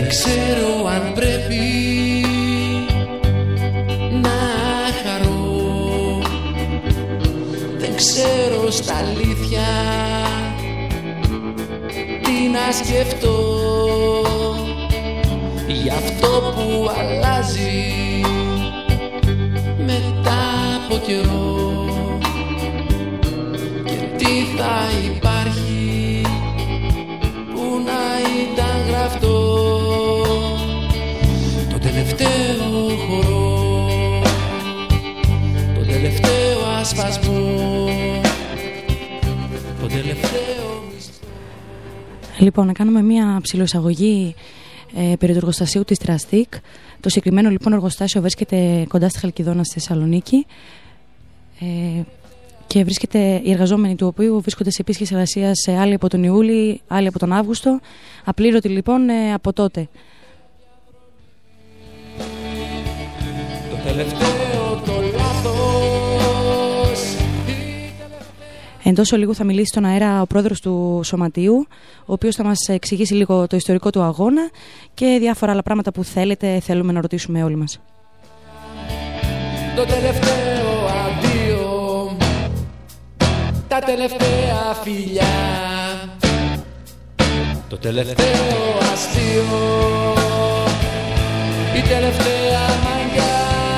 Δεν ξέρω αν πρέπει να χαρώ, δεν ξέρω στα αλήθεια τι να σκεφτώ για αυτό που αλλάζει μετά από καιρό και τι θα υπάρχει που να ήταν γραφτό το τελευταίο χορό, το τελευταίο ασπασμό, το τελευταίο μισθό. Λοιπόν, να κάνουμε μία ψιλοεισαγωγή περί του εργοστασίου της Τραστίκ. Το συγκεκριμένο λοιπόν εργοστάσιο βρίσκεται κοντά στη Χαλκιδόνα στη Θεσσαλονίκη και οι εργαζόμενοι του οποίου βρίσκονται σε επίσκεψη εργασίας, άλλοι από τον Ιούλη, άλλοι από τον Αύγουστο, απλήρωτοι λοιπόν από τότε. Το τελευταίο το λάθος. Εντός ολίγου θα μιλήσει στον αέρα ο πρόεδρος του Σωματείου, ο οποίος θα μας εξηγήσει λίγο το ιστορικό του αγώνα και διάφορα άλλα πράγματα που θέλουμε να ρωτήσουμε όλοι μας. Το τελευταίο αντίο, τα τελευταία φιλιά, το τελευταίο αστείο, η τελευταία μαγιά.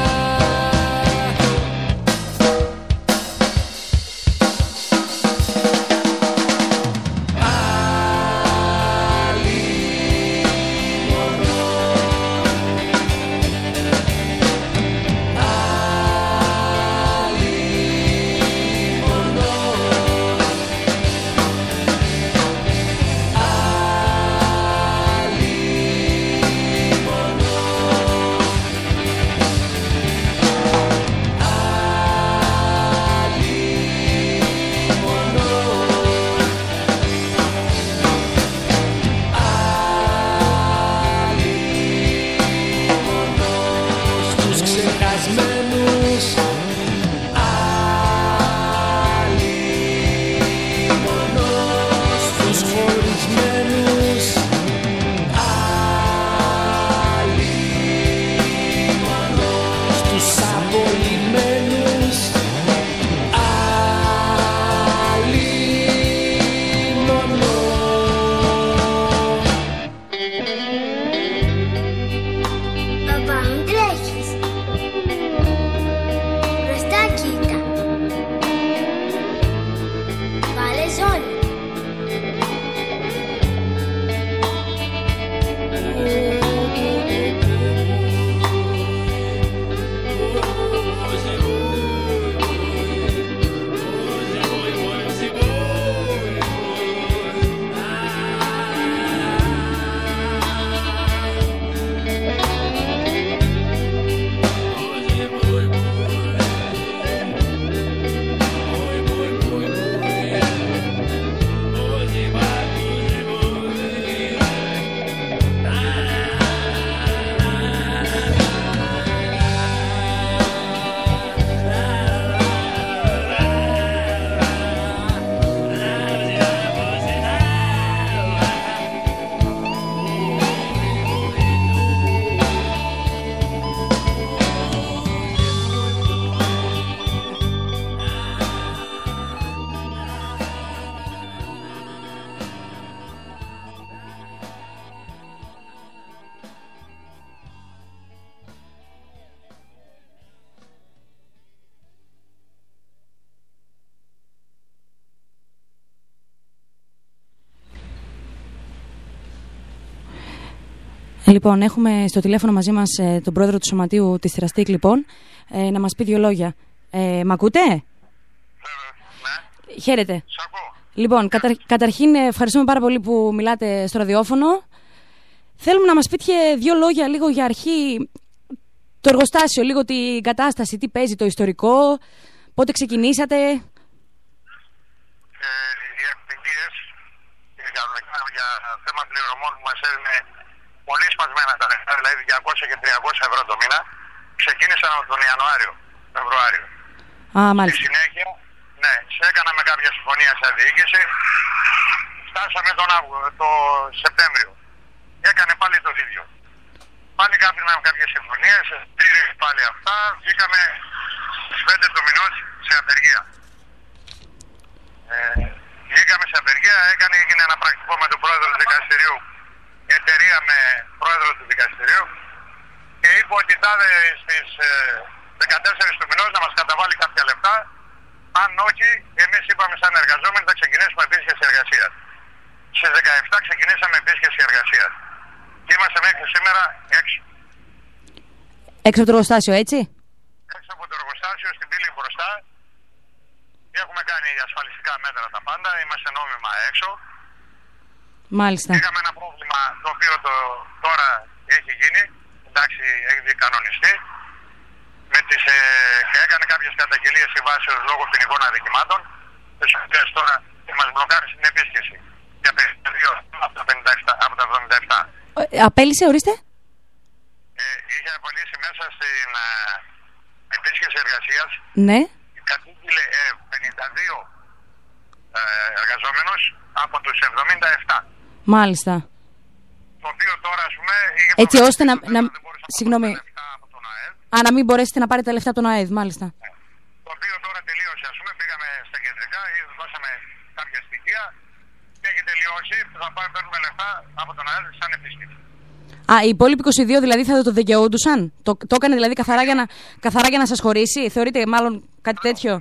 Λοιπόν, έχουμε στο τηλέφωνο μαζί μας τον πρόεδρο του Σωματείου της Τραστίκ, λοιπόν, να μας πει δύο λόγια. Μ' ακούτε? Ναι. Χαίρετε. Σ' ακούω. Λοιπόν, καταρχήν ευχαριστούμε πάρα πολύ που μιλάτε στο ραδιόφωνο. Θέλουμε να μας πείτε δύο λόγια λίγο για αρχή, το εργοστάσιο, λίγο την κατάσταση, τι παίζει, το ιστορικό, πότε ξεκινήσατε. Οι επιτυχίες για θέμα πληρωμών που μας έδινε πολύ σπασμένα τα λεφτά, δηλαδή 200 και 300 ευρώ το μήνα, ξεκίνησαν από τον Φεβρουάριο. Μάλιστα. Στη συνέχεια, ναι, έκαναμε κάποια συμφωνία σε διοίκηση, φτάσαμε το Σεπτέμβριο. Έκανε πάλι το ίδιο. κάναμε κάποιες συμφωνίες, πήρε πάλι αυτά, βγήκαμε στις 5 του μηνός σε απεργία. Βγήκαμε σε απεργία, έγινε ένα πρακτικό με τον πρόεδρο του δικαστηρίου, η εταιρεία με πρόεδρο του δικαστηρίου, και είπε ότι τάδε στις 14 του μηνός να μας καταβάλει κάποια λεφτά. Αν όχι, εμείς είπαμε σαν εργαζόμενοι θα ξεκινήσουμε επίσκεψη εργασίας. Στις 17 ξεκινήσαμε επίσκεψη εργασίας. Και είμαστε μέχρι σήμερα έξω. Έξω από το εργοστάσιο, έτσι? Έξω από το εργοστάσιο, στην πύλη μπροστά. Έχουμε κάνει ασφαλιστικά μέτρα τα πάντα, είμαστε νόμιμα έξω. Μάλιστα. Είχαμε ένα πρόβλημα το οποίο τώρα έχει γίνει, εντάξει, έχει κανονιστεί. Και έκανε κάποιες καταγγελίες σε βάση λόγω ποινικών αδικημάτων, τις οποίες τώρα μας μπλοκάρει στην επίσκεψη. Για 52 από τα 77. Απέλησε, ορίστε. Είχε απολύσει μέσα στην επίσκεψη εργασίας. Ναι. Κατήγγειλε 52 εργαζόμενους από τους 77. Μάλιστα. Το οποίο τώρα, ας πούμε, είχε έτσι ώστε να συγγνώμη. Να μην μπορέσετε να πάρετε τα λεφτά από τον ΑΕΔ, μάλιστα. Το οποίο τώρα τελείωσε, ας πούμε, πήγαμε στα κεντρικά, δώσαμε κάποια στοιχεία και έχει τελειώσει. Θα παίρνουμε λεφτά από τον ΑΕΔ σαν επίσκεψη. Οι υπόλοιποι 22 δηλαδή θα το δικαιούντουσαν. Το έκανε δηλαδή καθαρά για να σας χωρίσει. Θεωρείτε μάλλον κάτι τέτοιο?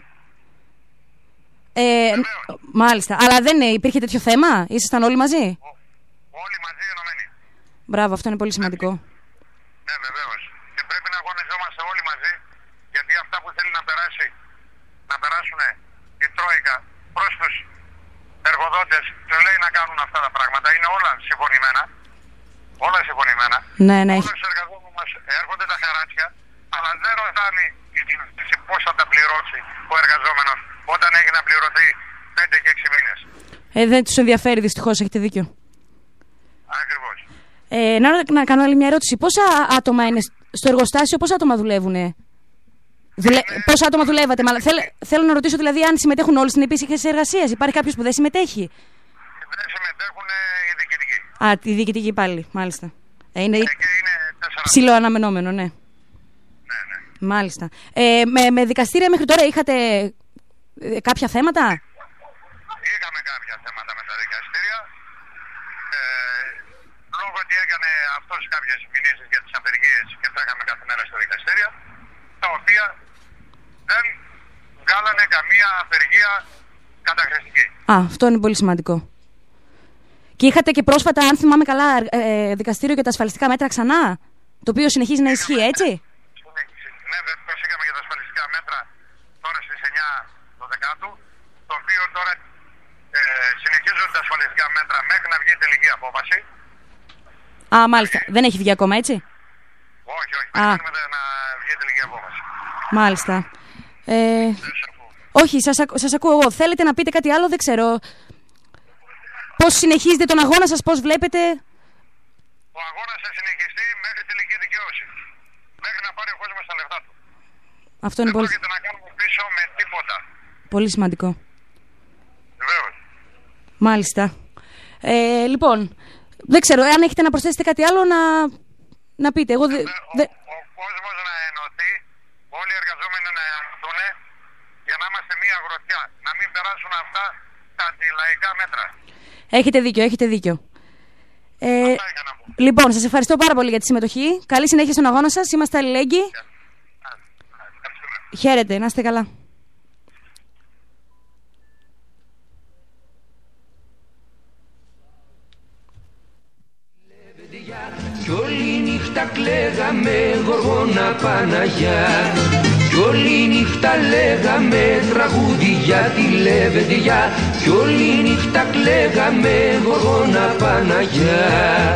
Μάλιστα. Αλλά δεν υπήρχε τέτοιο θέμα? Ήσασταν όλοι μαζί? Όλοι μαζί ενωμένοι. Μπράβο, αυτό είναι πολύ σημαντικό. Ναι, βεβαίως. Και πρέπει να αγωνιζόμαστε όλοι μαζί, γιατί αυτά που θέλει να περάσουν η Τρόικα προς τους εργοδότες, τους λέει να κάνουν αυτά τα πράγματα. Είναι όλα συμφωνημένα. Όλα συμφωνημένα. Ναι, ναι. Όλους τους εργαζόμενους μας έρχονται τα χαράτσια, αλλά δεν ρωτάνε πώς θα τα πληρώσει ο εργαζόμενος όταν έχει να πληρωθεί 5 και 6 μήνες. Δεν τους ενδιαφέρει, δυστυχώς, έχετε δίκιο. Ακριβώς. Να κάνω άλλη μια ερώτηση. Πόσα άτομα είναι στο εργοστάσιο, πόσα άτομα δουλεύουνε? Πόσα άτομα δουλεύατε? Θέλω να ρωτήσω δηλαδή αν συμμετέχουν όλοι στην επίσκεψη εργασίας. Υπάρχει κάποιος που δεν συμμετέχει? Δεν συμμετέχουν οι διοικητικοί. Οι διοικητικοί πάλι, μάλιστα. Είναι ψηλό αναμενόμενο, ναι. Ναι. Μάλιστα. Με δικαστήρια μέχρι τώρα είχατε κάποια θέματα? Είχαμε κάποια θέματα με τα δικαστήρια. Λόγω ότι έκανε αυτός κάποιες μηνύσεις για τις απεργίες και τρέχαμε κάθε μέρα στο δικαστήριο, τα οποία δεν βγάλανε καμία απεργία καταχρηστική. Αυτό είναι πολύ σημαντικό. Και είχατε και πρόσφατα, αν θυμάμαι καλά, δικαστήριο για τα ασφαλιστικά μέτρα ξανά, το οποίο συνεχίζει να ισχύει, έτσι? Ναι, βεβαίως είχαμε για τα ασφαλιστικά μέτρα τώρα στις 9 το Δεκάτου, το οποίο τώρα συνεχίζουν τα ασφαλιστικά μέτρα μέχρι να βγει η τελική απόφαση. Μάλιστα. Δεν έχει βγει ακόμα, έτσι? Όχι. Περιμένουμε να βγει η τελική απόφαση. Μάλιστα. Όχι, σας ακούω εγώ. Θέλετε να πείτε κάτι άλλο? Δεν ξέρω. Πώς συνεχίζετε τον αγώνα σας, πώς βλέπετε? Ο αγώνας θα συνεχιστεί μέχρι τελική δικαίωση. Μέχρι να πάρει ο κόσμος τα λεφτά του. Αυτό είναι δεν πρόκειται να κάνουμε πίσω με τίποτα. Πολύ σημαντικό. Βεβαίως. Μάλιστα. Λοιπόν, δεν ξέρω, αν έχετε να προσθέσετε κάτι άλλο να πείτε. Ο κόσμος να ενωθεί, όλοι οι εργαζόμενοι να ενωθούν για να είμαστε μία γροθιά. Να μην περάσουν αυτά τα αντιλαϊκά μέτρα. Έχετε δίκιο. Λοιπόν, σας ευχαριστώ πάρα πολύ για τη συμμετοχή. Καλή συνέχεια στον αγώνα σας. Είμαστε αλληλέγγυοι. Χαίρετε, να είστε καλά. Κι όλη νύχτα κλαίγαμε Γοργόνα Παναγιά, κι όλη νύχτα λέγαμε τραγούδι για τη Λεβεντιά, κι όλη νύχτα κλαίγαμε Γοργόνα Παναγιά.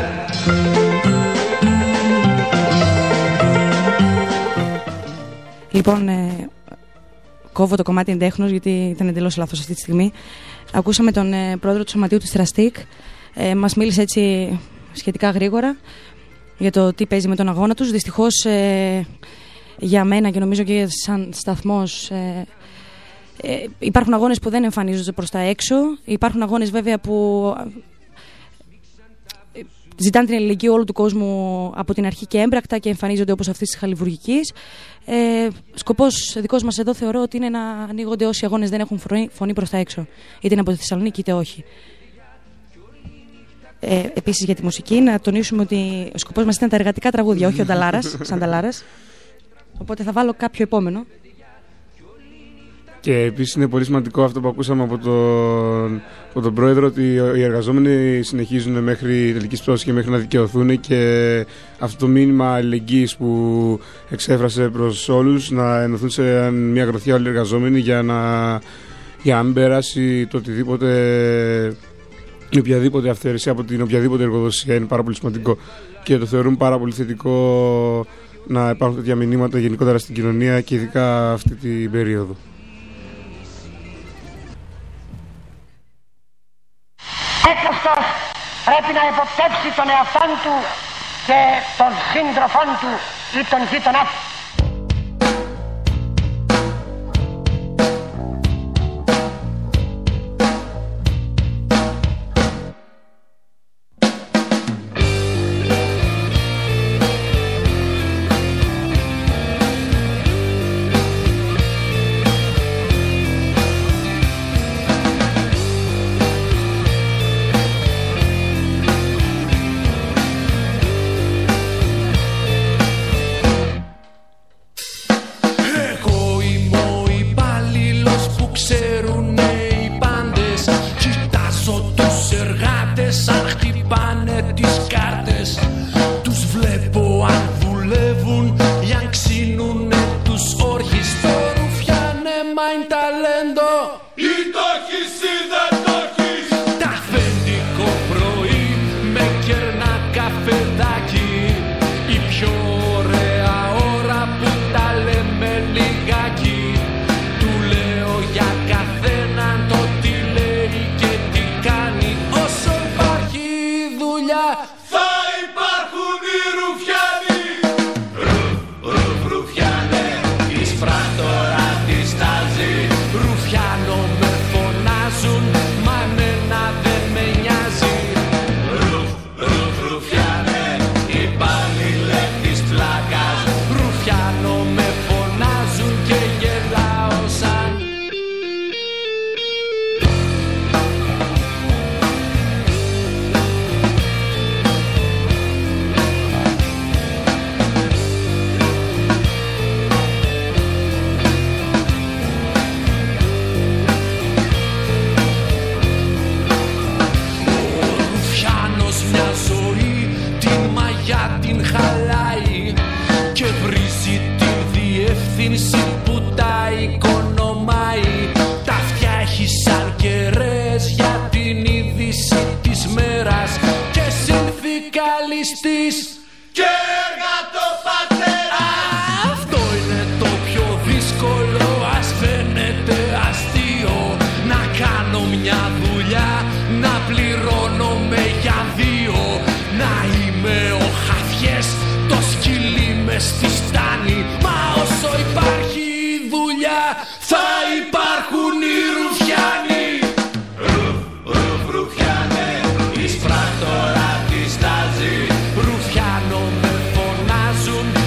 Λοιπόν, κόβω το κομμάτι εντέχνος γιατί ήταν εντελώς λάθος αυτή τη στιγμή. Ακούσαμε τον πρόεδρο του Σωματείου της Τραστίκ. Μας μίλησε έτσι σχετικά γρήγορα για το τι παίζει με τον αγώνα τους. Δυστυχώς για μένα και νομίζω και σαν σταθμός υπάρχουν αγώνες που δεν εμφανίζονται προς τα έξω. Υπάρχουν αγώνες βέβαια που ζητάνε την αλληλεγγύη όλου του κόσμου από την αρχή και έμπρακτα και εμφανίζονται όπως αυτής της Χαλιβουργικής. Σκοπός δικός μας εδώ θεωρώ ότι είναι να ανοίγονται όσοι αγώνες δεν έχουν φωνή προς τα έξω, είτε είναι από τη Θεσσαλονίκη είτε όχι. Επίσης για τη μουσική να τονίσουμε ότι ο σκοπός μας ήταν τα εργατικά τραγούδια, όχι ο Νταλάρας, σαν Νταλάρας. Οπότε θα βάλω κάποιο επόμενο. Και επίσης είναι πολύ σημαντικό αυτό που ακούσαμε από τον πρόεδρο, ότι οι εργαζόμενοι συνεχίζουν μέχρι τελικής πτώσης και μέχρι να δικαιωθούν, και αυτό το μήνυμα αλληλεγγύης που εξέφρασε προς όλους, να ενωθούν σε μια γροθιά όλοι οι εργαζόμενοι για να μην περάσει το οτιδήποτε, η οποιαδήποτε αυθαιρεσία από την οποιαδήποτε εργοδοσία. Είναι πάρα πολύ σημαντικό και το θεωρούμε πάρα πολύ θετικό να υπάρχουν τέτοια μηνύματα γενικότερα στην κοινωνία και ειδικά αυτή την περίοδο. Έκαστος πρέπει να υποπτεύσει τον εαυτόν του και τον σύντροφόν του ή τον γείτονά του. Ρουφιάνο με φωνάζουν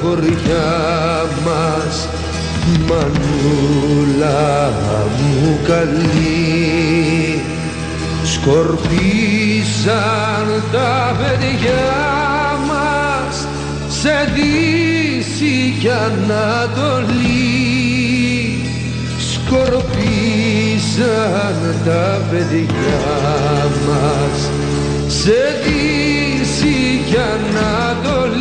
χωριά μας, μανούλα μου καλή. Σκορπίσαν τα παιδιά μας σε Δύση κι Ανατολή. Σκορπίσαν τα παιδιά μας σε Δύση κι Ανατολή.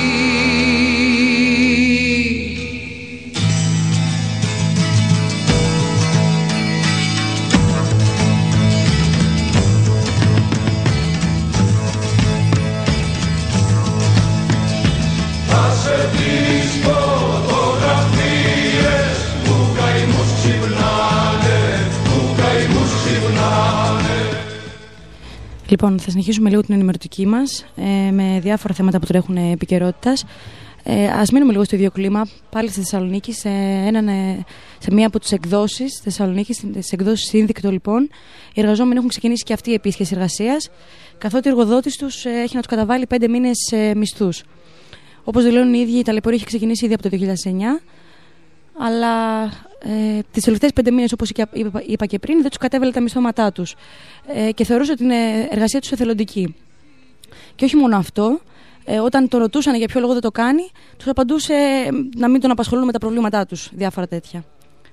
Λοιπόν, θα συνεχίσουμε λίγο την ενημερωτική μας με διάφορα θέματα που τρέχουν επικαιρότητας. Ας μείνουμε λίγο στο ίδιο κλίμα, πάλι στη Θεσσαλονίκη, σε μία από τις εκδόσεις της Θεσσαλονίκης, στις εκδόσεις Σύνδικτο λοιπόν. Οι εργαζόμενοι έχουν ξεκινήσει και αυτή η επίσκεψη εργασίας, καθότι ο εργοδότης τους έχει να τους καταβάλει 5 μήνες μισθούς. Όπως δηλώνουν οι ίδιοι, η ταλαιπωρία έχει ξεκινήσει ήδη από το 2009, αλλά τις τελευταίες 5 μήνες, όπως είπα και πριν, δεν τους κατέβαλε τα μισθώματά τους και θεωρούσε την εργασία τους εθελοντική. Και όχι μόνο αυτό, όταν το ρωτούσαν για ποιο λόγο δεν το κάνει, τους απαντούσε να μην τον απασχολούν με τα προβλήματά τους, διάφορα τέτοια.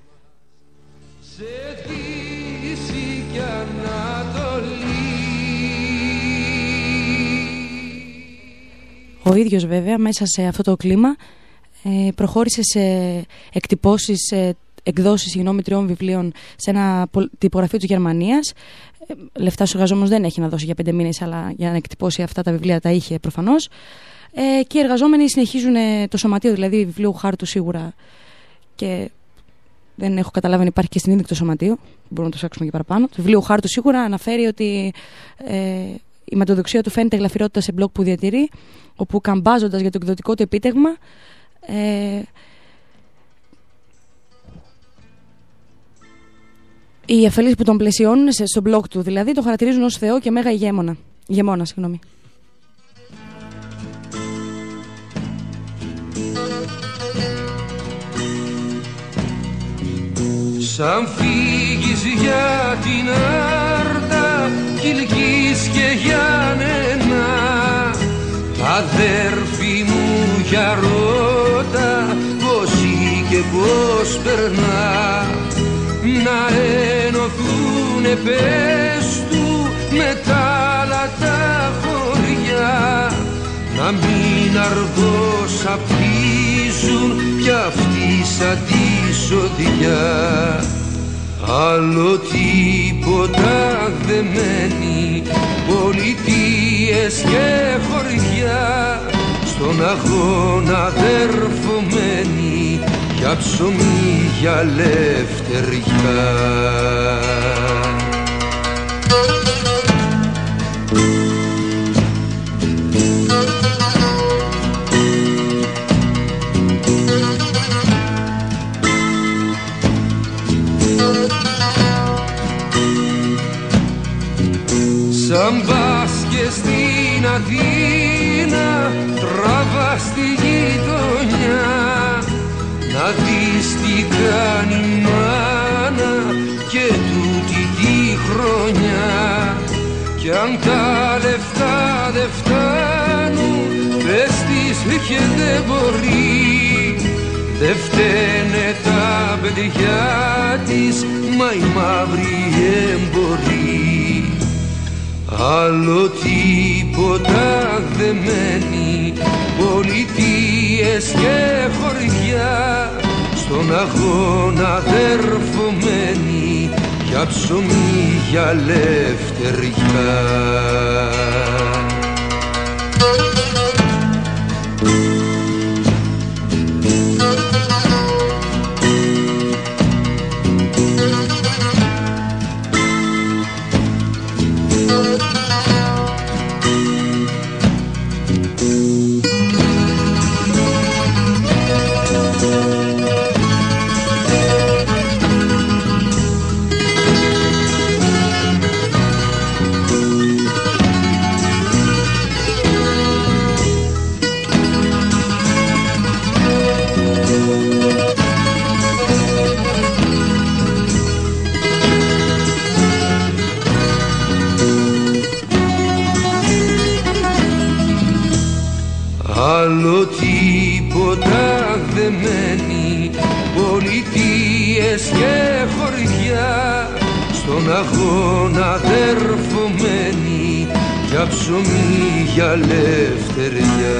Ο ίδιος βέβαια μέσα σε αυτό το κλίμα προχώρησε σε εκτυπώσεις, εκδόσεις 3 βιβλίων σε ένα τυπογραφείο της Γερμανίας. Λεφτά στους εργαζόμενους δεν έχει να δώσει για 5 μήνες, αλλά για να εκτυπώσει αυτά τα βιβλία τα είχε προφανώς. Και οι εργαζόμενοι συνεχίζουν το σωματείο, δηλαδή βιβλίου χάρτου σίγουρα, και δεν έχω καταλάβει αν υπάρχει και στην Σύνδικτο σωματείο, μπορούμε να το ψάξουμε και παραπάνω. Το βιβλίο χάρτου σίγουρα αναφέρει ότι η ματοδοξία του φαίνεται γλαφυρότητα σε μπλοκ που διατηρεί, όπου καμπάζοντας για το εκδοτικό του επίτευγμα οι αφελείς που τον πλαισιώνουν στο μπλοκ του, δηλαδή, τον χαρακτηρίζουν ως Θεό και μέγα ηγεμόνα. Σαν φύγεις για την Άρτα, Κιλκής και Γιάννενα, αδέρφη μου για ρώτα πως και πως περνά, να ενωθούνε πες του με τα άλλα τα χωριά, να μην αργώς απτίζουν κι αυτοί σαν τη σοδιά. Άλλο τίποτα δεν μένει, πολιτείες και χωριά, στον αγώνα αδερφωμένοι, για ψωμί, για λευτεριά. Σαν πας και στην Αθήνα, τραβά στη γειτονιά, να δεις τι κάνει η μάνα και τούτη τη χρονιά. Κι αν τα λεφτά δεν φτάνουν, πες της και δεν μπορεί, δεν φταίνε τα παιδιά της, μα η μαύρη εμπορή. Άλλο τίποτα δεν μένει, πολιτείες και χωριά, στον αγώνα αδερφωμένοι, για ψωμί, για λευτεριά. πολιτείες και χωριά, στον αγώνα αδερφωμένοι, για ψωμί, για ελευθεριά.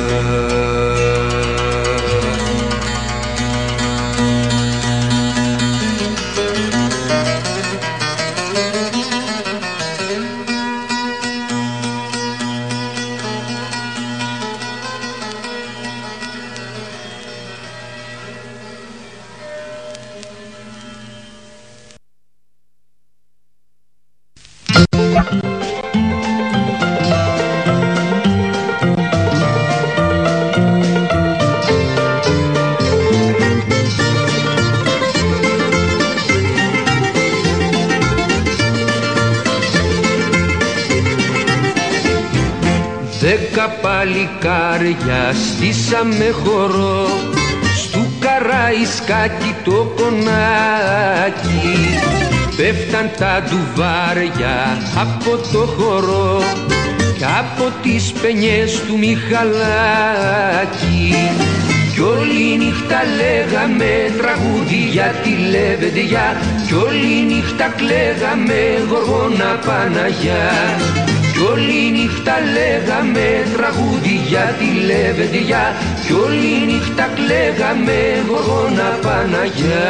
Δέκα παλικάρια στήσαμε χορό, στου Καραϊσκάκι το κονάκι. Πέφταν τα ντουβάρια από το χορό κι από τις πενιές του Μιχαλάκη. Κι όλη νύχτα λέγαμε τραγούδια τη λεβεντιά, κι όλη νύχτα κλαίγαμε Γοργόνα Παναγιά. Κι όλη νύχτα λέγαμε τραγούδια τη λεβεντιά, κι όλη νύχτα κλαίγαμε Γοργόνα Παναγιά.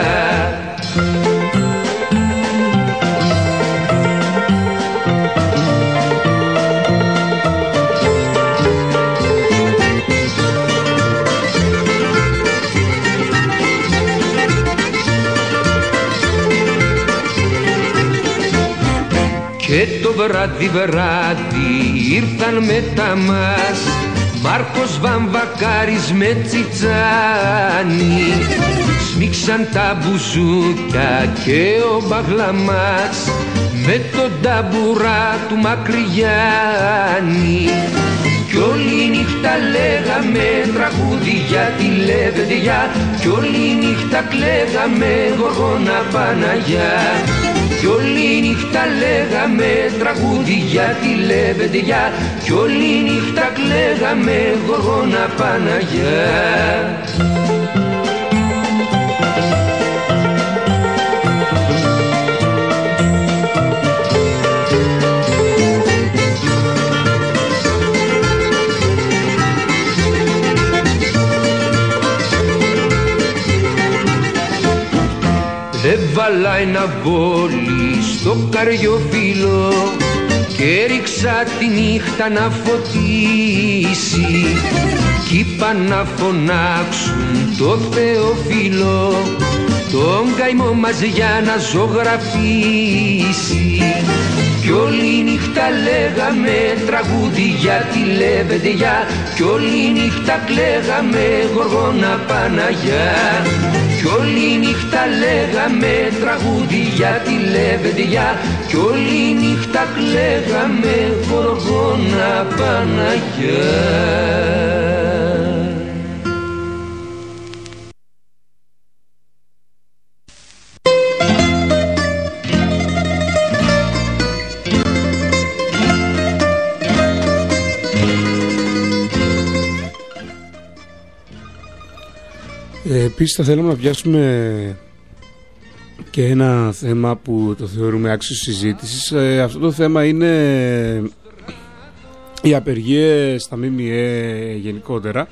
Και το βράδυ ήρθαν μετά μας Μάρκος Βαμβακάρης με Τσιτσάνι. Σμίξαν τα μπουζούκια και ο Μπαγλαμάς με τον ταμπουρά του Μακρυγιάννη. Κι όλη νύχτα λέγαμε τραγούδια τη λεβεντιά, κι όλη νύχτα κλαίγαμε Γοργόνα Παναγιά. Κι όλη νύχτα λέγαμε τραγούδια τη λεβεντιά, κι όλη νύχτα κλαίγαμε Γοργόνα Παναγιά. Έβαλα ένα μπόλι στο καριοφύλλο και ρίξα τη νύχτα να φωτίσει. Κι είπα να φωνάξουν το Θεοφύλλο, τον καημό μας για να ζωγραφίσει. Κι όλη νύχτα λέγαμε τραγούδια τη λεβεντιά, κι όλη νύχτα κλαίγαμε Γοργόνα Παναγιά. Κι όλη νύχτα λέγαμε τραγούδια τη λεβεντιά, κι όλη νύχτα κλαίγαμε Γοργόνα Παναγιά. Επίσης θα θέλαμε να πιάσουμε και ένα θέμα που το θεωρούμε άξιο συζήτησης. Αυτό το θέμα είναι οι απεργίες στα ΜΜΕ γενικότερα,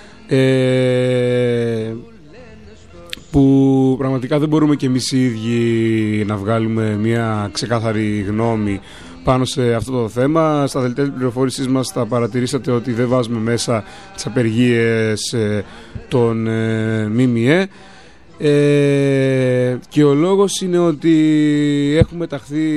που πραγματικά δεν μπορούμε και εμείς οι ίδιοι να βγάλουμε μια ξεκάθαρη γνώμη πάνω σε αυτό το θέμα. Στα δελτία πληροφόρησης μας θα παρατηρήσατε ότι δεν βάζουμε μέσα τις απεργίες των ΜΜΕ, και ο λόγος είναι ότι έχουμε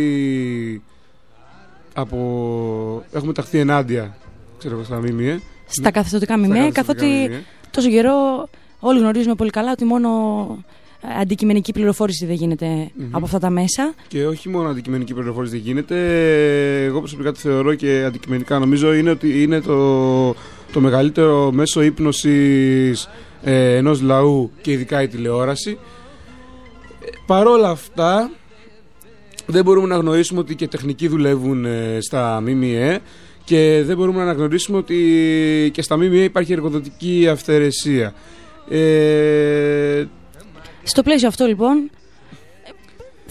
ταχθεί ενάντια στα ΜΜΕ, στα καθεστωτικά ΜΜΕ, καθότι τόσο καιρό όλοι γνωρίζουμε πολύ καλά ότι μόνο αντικειμενική πληροφόρηση δεν γίνεται από αυτά τα μέσα. Και όχι μόνο αντικειμενική πληροφόρηση δεν γίνεται. Εγώ προσωπικά το θεωρώ και αντικειμενικά νομίζω είναι ότι είναι το μεγαλύτερο μέσο ύπνωσης ενός λαού, και ειδικά η τηλεόραση. Παρόλα αυτά δεν μπορούμε να γνωρίσουμε ότι και τεχνικοί δουλεύουν στα ΜΜΕ, και δεν μπορούμε να αναγνωρίσουμε ότι και στα ΜΜΕ υπάρχει εργοδοτική αυθαιρεσία. Στο πλαίσιο αυτό λοιπόν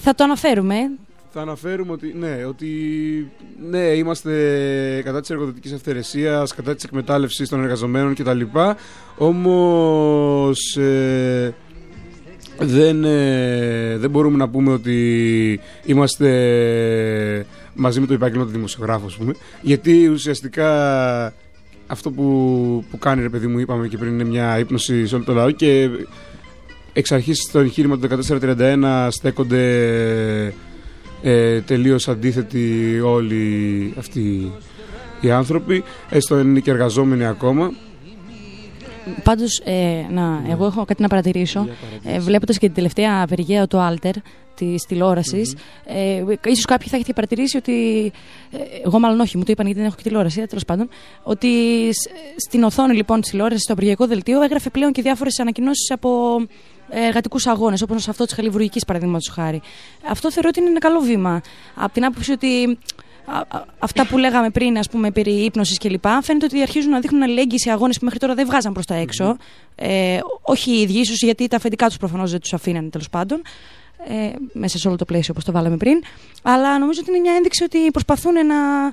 Θα το αναφέρουμε. Θα αναφέρουμε ότι είμαστε κατά της εργοδοτικής αυθαιρεσίας, κατά της εκμετάλλευσης των εργαζομένων κτλ. Όμως δεν μπορούμε να πούμε ότι είμαστε μαζί με το επάγγελμα του δημοσιογράφου, ας πούμε, γιατί ουσιαστικά αυτό που κάνει, ρε παιδί μου, είπαμε και πριν, είναι μια ύπνωση σε όλο το λαό και εξ αρχής στο εγχείρημα του 1431 στέκονται τελείως αντίθετοι όλοι αυτοί οι άνθρωποι, έστω είναι και εργαζόμενοι ακόμα. Πάντως, εγώ έχω κάτι να παρατηρήσω. Βλέποντας και την τελευταία απεργία του Άλτερ της τηλεόρασης, ίσως κάποιοι θα έχετε παρατηρήσει ότι. Εγώ, μάλλον όχι, μου το είπαν γιατί δεν έχω και τηλεόραση, τέλος πάντων. Ότι στην οθόνη λοιπόν της τηλεόρασης, στο απεργιακό δελτίο, έγραφε πλέον και διάφορες ανακοινώσεις από εργατικούς αγώνες, όπως αυτό της χαλιβουργικής, παραδείγματος χάρη. Αυτό θεωρώ ότι είναι ένα καλό βήμα. Από την άποψη ότι. Αυτά που λέγαμε πριν, ας πούμε, περί ύπνωσης κλπ., φαίνεται ότι αρχίζουν να δείχνουν αλληλεγγύη σε αγώνες που μέχρι τώρα δεν βγάζαν προς τα έξω. Όχι οι ίδιοι, ίσως γιατί τα αφεντικά τους προφανώς δεν τους αφήνανε, τέλος πάντων, μέσα σε όλο το πλαίσιο όπως το βάλαμε πριν. Αλλά νομίζω ότι είναι μια ένδειξη ότι προσπαθούν να.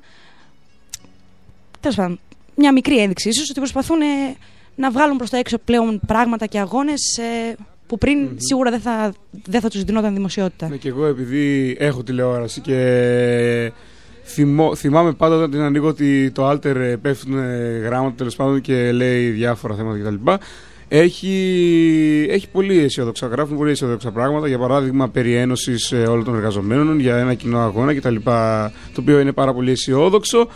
Τέλος πάντων, μια μικρή ένδειξη ίσως ότι προσπαθούν να βγάλουν προς τα έξω πλέον πράγματα και αγώνες που πριν σίγουρα δεν θα τους δινόταν δημοσιότητα. Ναι, και εγώ επειδή έχω τηλεόραση και θυμάμαι πάντα όταν την ανοίγω ότι το Alter πέφτουν γράμματα, τέλος πάντων, και λέει διάφορα θέματα κτλ. Έχει πολύ αισιόδοξα, γράφουν πολύ αισιόδοξα πράγματα. Για παράδειγμα, περί ένωσης όλων των εργαζομένων για ένα κοινό αγώνα κτλ. Το οποίο είναι πάρα πολύ αισιόδοξο.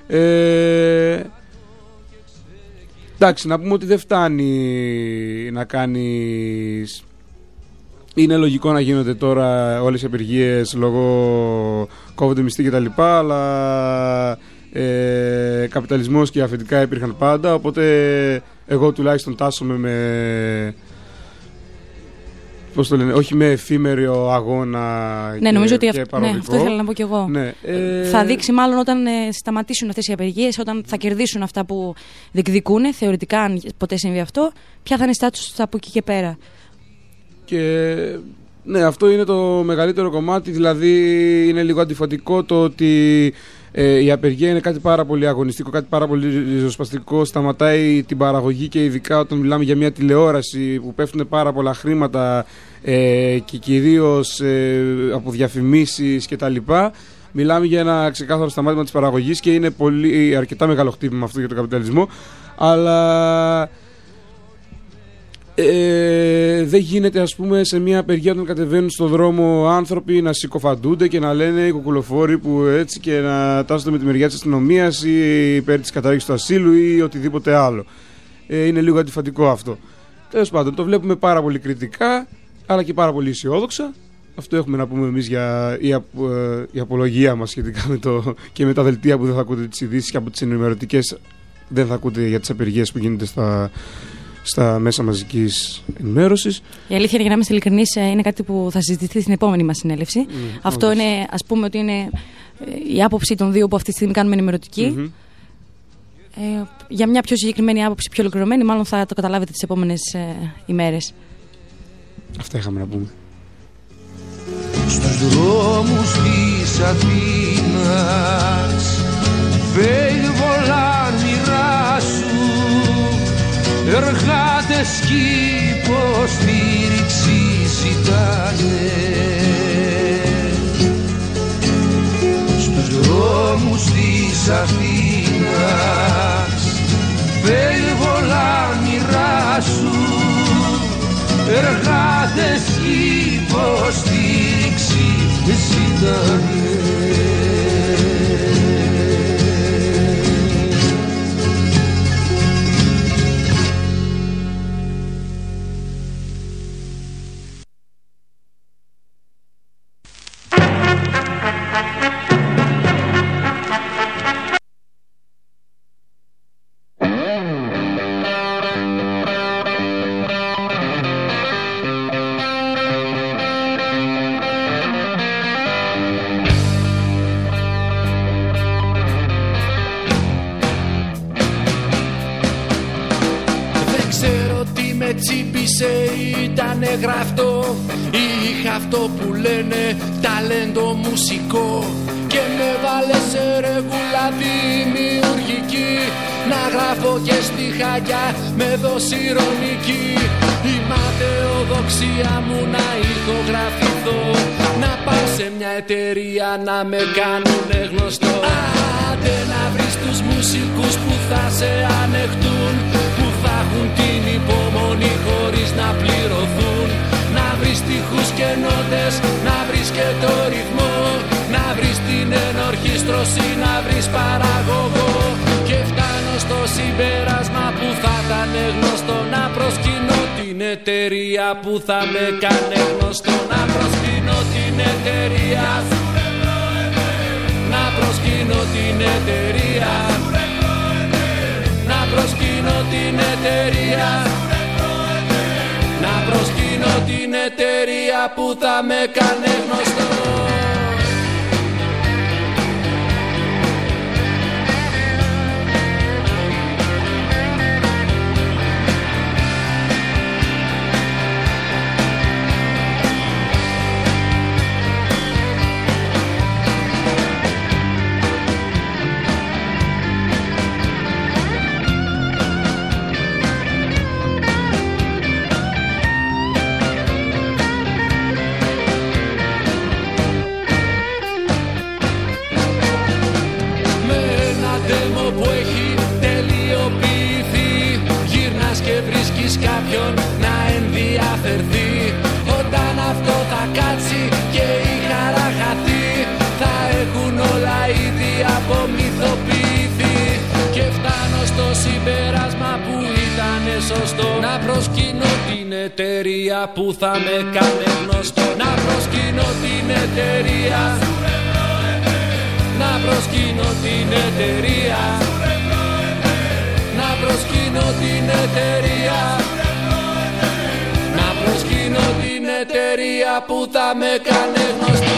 Εντάξει, να πούμε ότι δεν φτάνει να κάνεις. Είναι λογικό να γίνονται τώρα όλες οι απεργίες λόγω κόβονται μισθοί κτλ. Αλλά καπιταλισμός και αφεντικά υπήρχαν πάντα. Οπότε εγώ τουλάχιστον τάσσομαι με. Πώς το λένε, όχι με εφήμερο αγώνα. Ναι, νομίζω ότι αυτό ήθελα να πω κι εγώ. Ναι, θα δείξει μάλλον όταν σταματήσουν αυτές οι απεργίες, όταν θα κερδίσουν αυτά που διεκδικούν, θεωρητικά, αν ποτέ συμβεί αυτό, ποια θα είναι η στάτους από εκεί και πέρα. Και ναι, αυτό είναι το μεγαλύτερο κομμάτι, δηλαδή είναι λίγο αντιφατικό το ότι η απεργία είναι κάτι πάρα πολύ αγωνιστικό, κάτι πάρα πολύ ριζοσπαστικό, σταματάει την παραγωγή και ειδικά όταν μιλάμε για μια τηλεόραση που πέφτουν πάρα πολλά χρήματα και κυρίως από διαφημίσεις κτλ. Μιλάμε για ένα ξεκάθαρο σταμάτημα της παραγωγής και είναι αρκετά μεγάλο χτύπημα αυτό για τον καπιταλισμό, αλλά δεν γίνεται, ας πούμε, σε μια απεργία όταν κατεβαίνουν στον δρόμο άνθρωποι να συκοφαντούνται και να λένε οι κουκουλοφόροι που έτσι και να τάσσονται με τη μεριά της αστυνομίας ή υπέρ της κατάργησης του ασύλου ή οτιδήποτε άλλο. Είναι λίγο αντιφατικό αυτό. Τέλος πάντων, το βλέπουμε πάρα πολύ κριτικά αλλά και πάρα πολύ αισιόδοξα. Αυτό έχουμε να πούμε εμείς για η απολογία μας σχετικά και με τα δελτία που δεν θα ακούτε τις ειδήσεις και από τις ενημερωτικές δεν θα ακούτε για τις απεργίες που γίνονται στα μέσα μαζικής ενημέρωσης. Η αλήθεια είναι, για να είμαστε ειλικρινείς, είναι κάτι που θα συζητηθεί στην επόμενη μας συνέλευση. Αυτό είναι, ας πούμε, ότι είναι η άποψη των δύο που αυτή τη στιγμή κάνουμε ενημερωτική. Για μια πιο συγκεκριμένη άποψη, πιο ολοκληρωμένη, μάλλον θα το καταλάβετε τις επόμενες ημέρες. Αυτά είχαμε να πούμε. Στους δρόμους της Αθήνας βέει βολάνιρά σου, εργάτες κι υποστήριξης ήτανε. Στους δρόμους της Αθήνας βέει βολάνιρά σου, εργάτες κι υποστήριξης ήτανε. Ήτανε γραφτό, είχα αυτό που λένε ταλέντο μουσικό και με βάλε σε ρεγούλα δημιουργική να γράφω και στιχάκια με δόση ειρωνική. Η ματαιοδοξία μου να ηχογραφηθώ, να πάω σε μια εταιρεία να με κάνουνε γνωστό. Άντε να βρεις τους μουσικούς που θα σε ανεχτούν, που θα έχουν την υπομονή χωρίς να πληρωθούν. Να βρεις στιχούς και νότες, να βρεις και το ρυθμό, να βρεις την ενορχίστρωση, να βρεις παραγωγό. Και φτάνω στο συμπέρασμα που θα ήταν γνωστό, να προσκυνώ την εταιρεία που θα με κάνε γνωστό. Να προσκυνώ την εταιρεία, να προσκυνώ την εταιρεία, να προσκυνώ την εταιρεία, να προσκυνώ την εταιρεία που θα με κάνε γνωστό. Κάποιον να ενδιαφερθεί, όταν αυτό θα κάτσει και η χαρά χαθεί, θα έχουν όλα ήδη απομυθοποιηθεί. Και φτάνω στο συμπέρασμα που ήτανε σωστό, να προσκυνώ την εταιρεία που θα με κάνε γνωστό. Να προσκυνώ την εταιρεία, να προσκυνώ την εταιρεία, να προσκυνώ την εταιρεία, να προσκυνώ την εταιρεία που θα με κάνε γνωστό.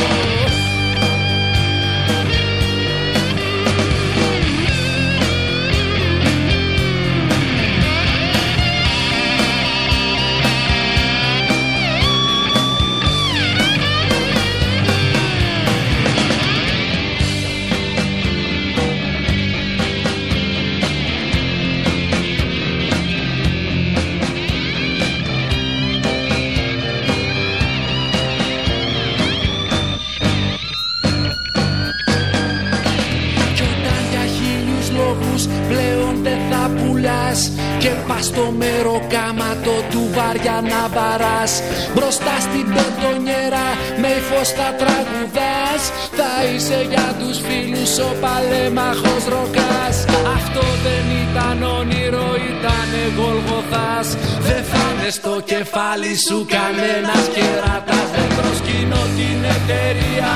Πλέον δεν θα πουλάς και πας στο μεροκάματο του βάρια να βαράς. Μπροστά στην πετονιέρα με ύφος θα τραγουδάς. Θα είσαι για τους φίλους ο παλέμαχος ροκάς. Αυτό δεν ήταν όνειρο, ήτανε Γολγοθάς. Δεν θα είναι στο κεφάλι σου κανένας κεράτας. Δεν προσκυνώ την εταιρεία,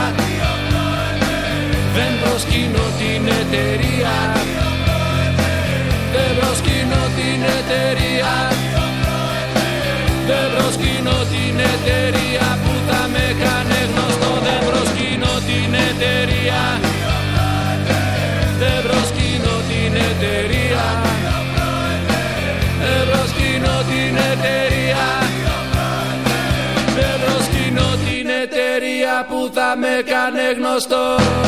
δεν προσκυνώ την εταιρεία, δεν προσκυνώ την εταιρεία, δεν προσκυνώ την εταιρεία που θα με κάνε γνωστό. Δεν προσκυνώ την εταιρεία, δεν προσκυνώ την εταιρεία, δεν προσκυνώ την εταιρεία, δεν προσκυνώ την εταιρεία που θα με κάνε γνωστό.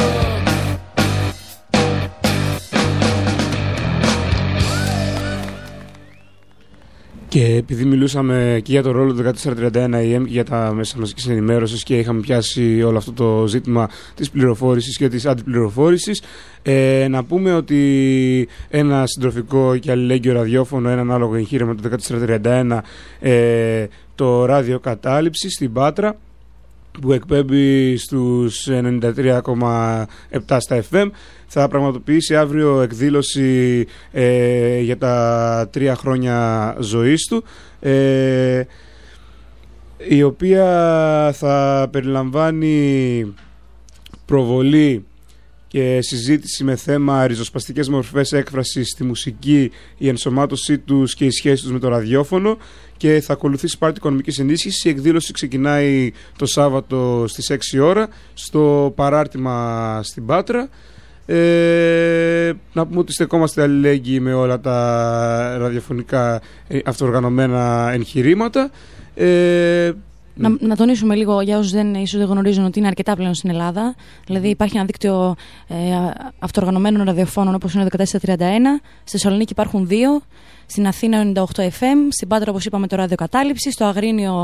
Και επειδή μιλούσαμε και για το ρόλο του 1431 και για τα μέσα μαζικής ενημέρωσης και είχαμε πιάσει όλο αυτό το ζήτημα της πληροφόρησης και της αντιπληροφόρησης, να πούμε ότι ένα συντροφικό και αλληλέγγυο ραδιόφωνο, ένα ανάλογο εγχείρημα το 1431, το ράδιο Κατάληψη στην Πάτρα, που εκπέμπει στους 93,7 στα FM, θα πραγματοποιήσει αύριο εκδήλωση για τα 3 χρόνια ζωής του, η οποία θα περιλαμβάνει προβολή και συζήτηση με θέμα ριζοσπαστικές μορφές έκφρασης στη μουσική, η ενσωμάτωσή τους και η σχέση τους με το ραδιόφωνο, και θα ακολουθήσει πάρτι οικονομικής ενίσχυσης. Η εκδήλωση ξεκινάει το Σάββατο στις 6 ώρα στο παράρτημα στην Πάτρα. Να πούμε ότι στεκόμαστε αλληλέγγυοι με όλα τα ραδιοφωνικά αυτοοργανωμένα εγχειρήματα. Να τονίσουμε λίγο για όσους ίσως δεν γνωρίζουν ότι είναι αρκετά πλέον στην Ελλάδα. Δηλαδή υπάρχει ένα δίκτυο αυτοοργανωμένων ραδιοφώνων όπως είναι το 1431. Στη Θεσσαλονίκη υπάρχουν 2. Στην Αθήνα 98 FM. Στην Πάτρα, όπως είπαμε, το ραδιοκατάληψη. Στο Αγρίνιο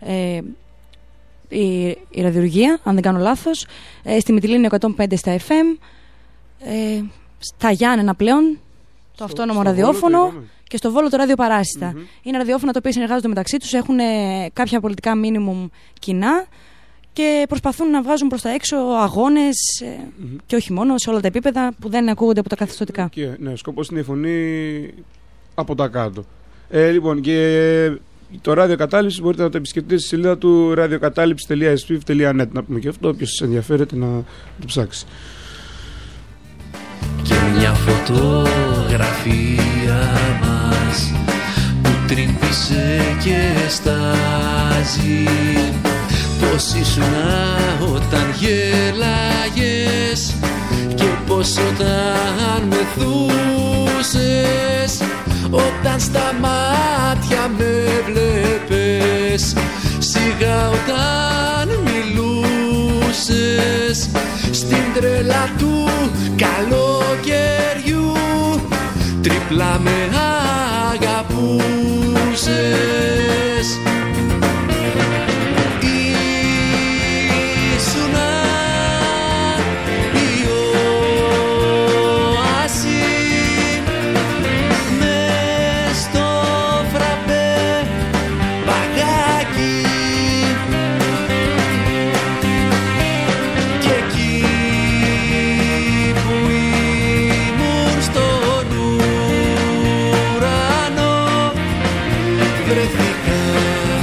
η ραδιουργία, αν δεν κάνω λάθος. Στη Μυτιλήνη 105 στα FM. Στα Γιάννενα πλέον το αυτόνομο ραδιόφωνο. Και στο Βόλο το ραδιοπαράσιτα. Είναι ραδιόφωνα τα οποία συνεργάζονται μεταξύ τους, έχουν κάποια πολιτικά μίνιμουμ κοινά και προσπαθούν να βγάζουν προς τα έξω αγώνες και όχι μόνο, σε όλα τα επίπεδα που δεν ακούγονται από τα καθεστωτικά. Και, ναι, σκοπός είναι η φωνή από τα κάτω. Λοιπόν, και το ραδιοκατάληψη μπορείτε να το επισκεφτείτε στη σελίδα του radiocatalypsi.swift.net. Να πούμε και αυτό, όποιος ενδιαφέρεται να το ψάξει. Και μια φωτογραφία μας που τρύπησε και στάζει. Πώς ήσουνα όταν γέλαγες και πώς όταν μεθούσες, όταν στα μάτια με βλέπες, σιγά όταν μιλούσες, στην τρέλα του καλοκαιριού τρίπλα με αγαπούσες. Ήσουνα η οάση μες στο φραπέ παγάκι και εκεί που ήμουν στον ουρανό βρεθήκα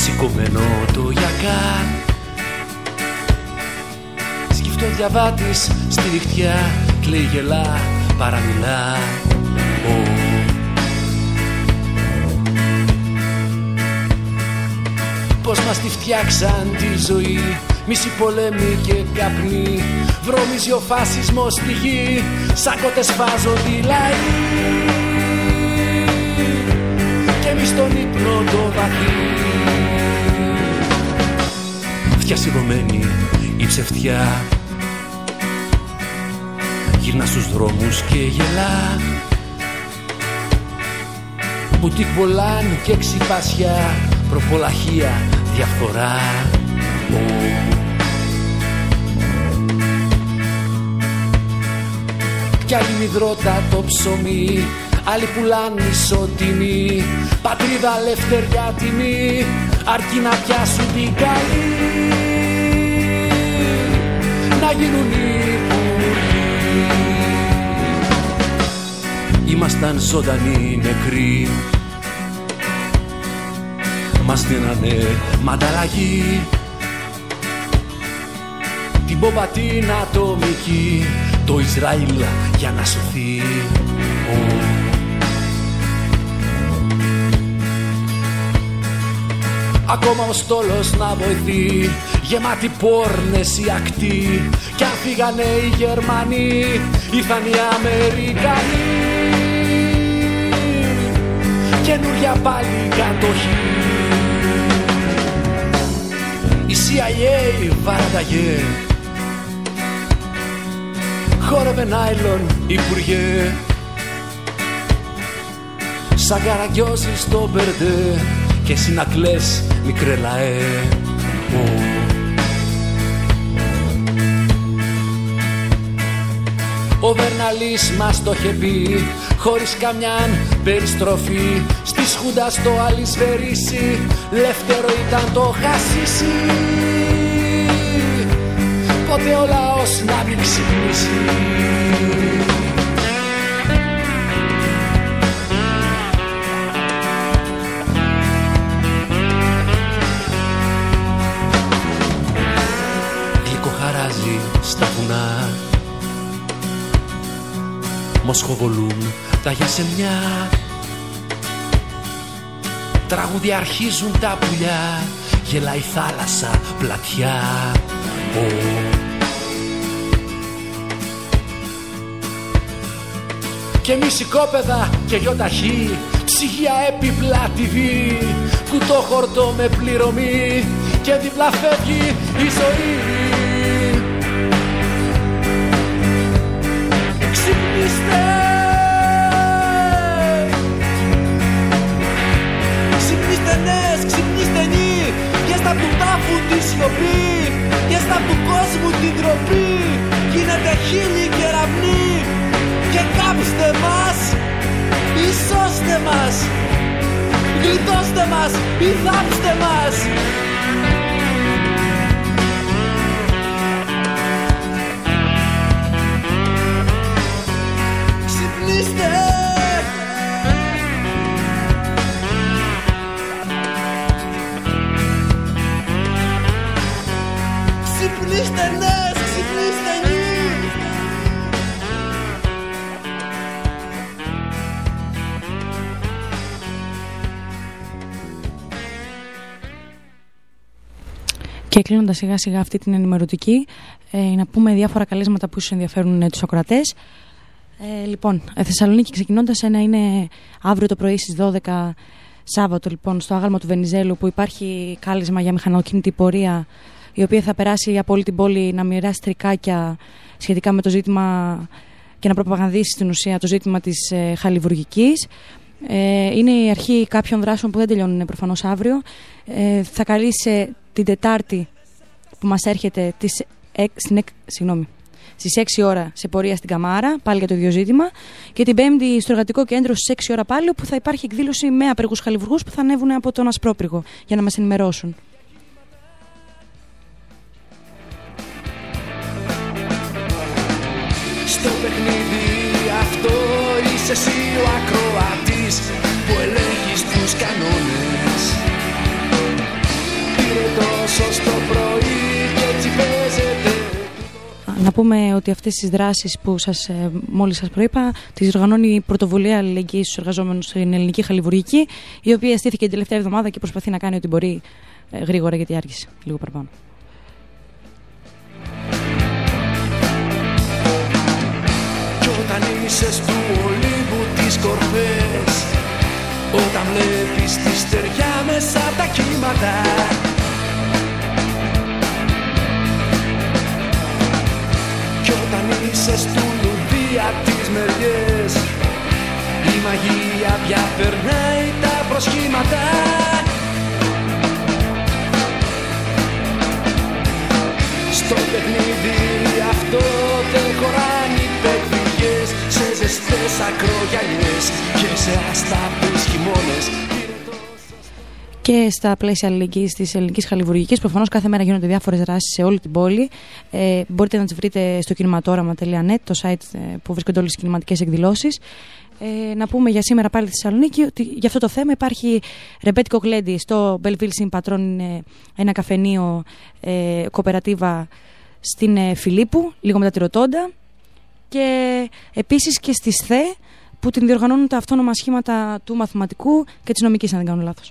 σηκωμένο το γιακά. Σκυφτό διαβάτης στη νυχτιά, κλαίει, γελά, παραμιλά. Πώς μας τη φτιάξαν τη ζωή, μισή πολέμη και καπνή. Βρωμίζει ο φασισμός στη γη, σαν κότες φάζονται οι λαοί. Και εμείς στον ύπνο το βαθύ, φτιασιδωμένη η ψευτιά, γυρνά στους δρόμους και γελά. Μπουτίκ βολάν και ξυπάσια, προπολαχεία, διαφθορά. Κι άλλοι μυδρώτα το ψωμί, άλλοι πουλάνε ισοτιμή. Πατρίδα, ελευθεριά, τιμή, αρκεί να πιάσουν την καλή. Να γίνουν υπουργοί. Ήμασταν ζωντανοί νεκροί, μας δίνανε μ' ανταλλαγή την μπόμπα την ατομική, το Ισραήλ για να σωθεί. Ακόμα ο στόλος να βοηθεί, γεμάτη πόρνες η ακτή. Κι αν φύγανε οι Γερμανοί, ήρθαν οι Αμερικανοί. Καινούρια πάλι κατοχή. Η CIA βαρανταγέ, χόρευε νάιλον υπουργέ. Σαν καραγκιόζη στο μπερντέ και εσύ να κλαις μικρέ λαέ. Ο Βερναλής μας το είχε πει, χωρίς καμιάν περιστροφή. Στη Σχούντα στο αλυσβερίσι, λεύτερο ήταν το χασίσι. Ποτέ ο λαός να μην ξυπνήσει. Γλυκοχαράζει στα βουνά, μοσχοβολούν τα γιασεμιά. Τραγούδια αρχίζουν τα πουλιά, γελάει η θάλασσα πλατιά. Και εμείς οικόπεδα και γιοταχή, ψυγεία έπιπλα TV, κουτόχορτο με πληρωμή και διπλά φεύγει η ζωή. Ξυπνήστε, ξυπνήστε νες, ξυπνήστε νη, και στα του τάφου τη σιωπή, και στα του κόσμου την τροπή. Γίνετε χίλιοι κεραυνοί και κάψτε μας ή σώστε μας, γλιτώστε μας ή θάψτε μας. Ξυπνήστε, ξυπνήστε νες, ξυπνήστε νη. Και κλείνοντας σιγά σιγά αυτή την ενημερωτική, να πούμε διάφορα καλέσματα που ίσως ενδιαφέρουν τους ακροατές. Λοιπόν, Θεσσαλονίκη ξεκινώντας, ένα είναι αύριο το πρωί στις 12 Σάββατο, λοιπόν, στο άγαλμα του Βενιζέλου, που υπάρχει κάλεσμα για μηχανοκίνητη πορεία, η οποία θα περάσει από όλη την πόλη να μοιράσει τρικάκια σχετικά με το ζήτημα και να προπαγανδίσει στην ουσία το ζήτημα της χαλιβουργικής. Είναι η αρχή κάποιων δράσεων που δεν τελειώνουν προφανώς αύριο. Θα καλήσει την Τετάρτη που μας έρχεται στις 6 ώρα σε πορεία στην Καμάρα, πάλι για το ίδιο ζήτημα. Και την Πέμπτη στο Εργατικό Κέντρο στις 6 ώρα πάλι, όπου θα υπάρχει εκδήλωση με απεργούς χαλιβουργούς που θα ανέβουν από τον Ασπρόπυργο για να μας ενημερώσουν. Στο παιχνίδι αυτό είσαι εσύ ο ακροατής που ελέγχεις τους κανόνες. Να πούμε ότι αυτές τις δράσεις που μόλις σας προείπα τις οργανώνει η Πρωτοβουλία Αλληλεγγύης στους εργαζόμενους στην ελληνική χαλιβουργική, η οποία στήθηκε την τελευταία εβδομάδα και προσπαθεί να κάνει ό,τι μπορεί γρήγορα, γιατί άργησε λίγο παραπάνω. Κι όταν είσαι στου Ολύμπου τις κορφές, όταν βλέπεις τη στεριά μέσα από τα κύματα, κι όταν είσαι στου Λουδία τις μεριές, η μαγεία πια περνάει τα προσχήματα. Στο παιχνίδι αυτό δεν χωράνε οι παιδιές, σε ζεστές ακρογιαλιές και σε ασταπείς χειμώνες. Και στα πλαίσια αλληλεγγύης της ελληνικής χαλιβουργικής, προφανώς κάθε μέρα γίνονται διάφορες δράσεις σε όλη την πόλη. Μπορείτε να τις βρείτε στο κινηματόραμα.net, το site που βρίσκονται όλες τις κινηματικές εκδηλώσεις. Να πούμε για σήμερα πάλι στη Θεσσαλονίκη ότι για αυτό το θέμα υπάρχει ρεμπέτικο γλέντι στο Belleville Sin Patron, ένα καφενείο κοοπερατίβα στην Φιλίππου, λίγο μετά τη Ρωτόντα, και επίσης και στη ΣΘΕ που την διοργανώνουν τα αυτόνομα σχήματα του μαθηματικού και της νομικής, αν δεν κάνω λάθος.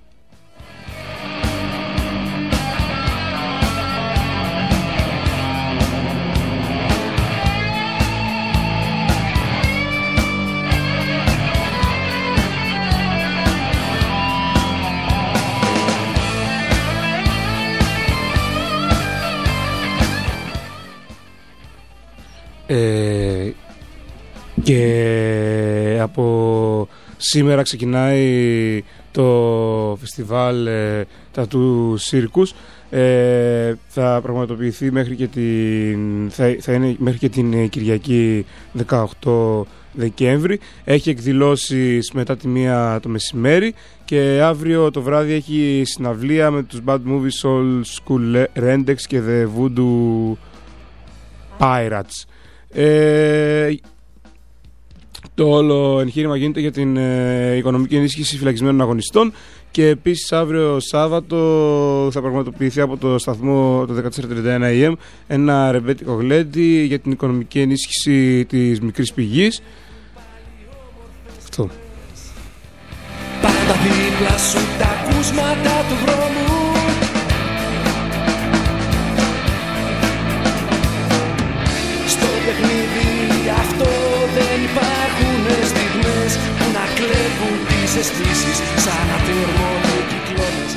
Και από σήμερα ξεκινάει το φεστιβάλ Tattoo Circus. Θα πραγματοποιηθεί μέχρι και θα είναι μέχρι και την Κυριακή 18 Δεκέμβρη. Έχει εκδηλώσεις μετά τη 1 το μεσημέρι και αύριο το βράδυ έχει συναυλία με τους Bad Movies, Old School Rendex και The Voodoo Pirates. Το όλο εγχείρημα γίνεται για την οικονομική ενίσχυση φυλακισμένων αγωνιστών και επίσης αύριο Σάββατο θα πραγματοποιηθεί από το σταθμό το 1431 AM ένα ρεμπέτικο γλέντι για την οικονομική ενίσχυση της μικρής πηγής. Αυτό. Πάντα δίπλα σου τα ακούσματα του δρόμου, στο παιχνίδι αυτό δεν υπάρχουν στιγμές που να κλέβουν τις αισθήσεις σαν ατερμοκυκλώνες.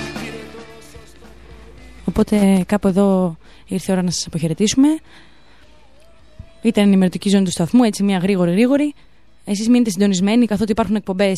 Οπότε κάπου εδώ ήρθε η ώρα να σας αποχαιρετήσουμε. Ήταν η ενημερωτική ζώνη του σταθμού, έτσι μια γρήγορη. Εσείς μείνετε συντονισμένοι καθότι υπάρχουν εκπομπές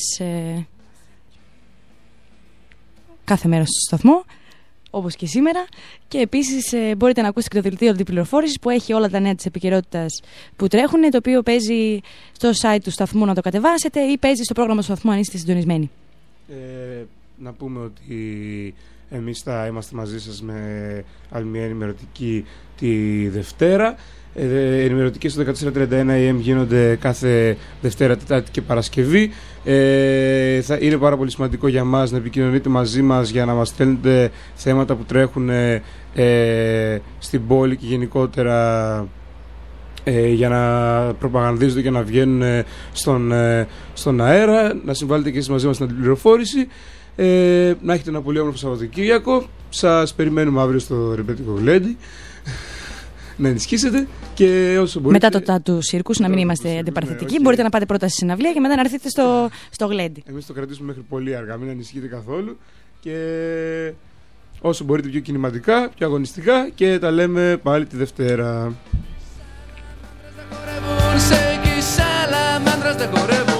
κάθε μέρα στο σταθμό, όπως και σήμερα. Και επίσης μπορείτε να ακούσετε το δελτίο αντιπληροφόρησης που έχει όλα τα νέα της επικαιρότητας που τρέχουν, το οποίο παίζει στο site του σταθμού να το κατεβάσετε ή παίζει στο πρόγραμμα του σταθμού αν είστε συντονισμένοι. Να πούμε ότι εμείς θα είμαστε μαζί σας με άλλη μια ενημερωτική τη Δευτέρα. Ενημερωτικές στο 1431 AM γίνονται κάθε Δευτέρα, Τετάρτη και Παρασκευή. Είναι πάρα πολύ σημαντικό για μας να επικοινωνείτε μαζί μας για να μας στέλνετε θέματα που τρέχουν στην πόλη και γενικότερα για να προπαγανδίζονται και να βγαίνουν στον αέρα. Να συμβάλλετε και εσείς μαζί μας στην αντιπληροφόρηση. Να έχετε ένα πολύ όμορφο Σαββατοκύριακο. Σας περιμένουμε αύριο στο ρεμπέτικο γλέντι. Να ενισχύσετε και όσο μπορείτε. Μετά το Tattoo Circus, να μην είμαστε αντιπαρθετικοί. Μπορείτε να πάτε πρώτα στη συναυλία και μετά να έρθετε στο γλέντι. Εμείς το κρατήσουμε μέχρι πολύ αργά, μην ανησυχείτε καθόλου. Και όσο μπορείτε πιο κινηματικά, πιο αγωνιστικά. Και τα λέμε πάλι τη Δευτέρα.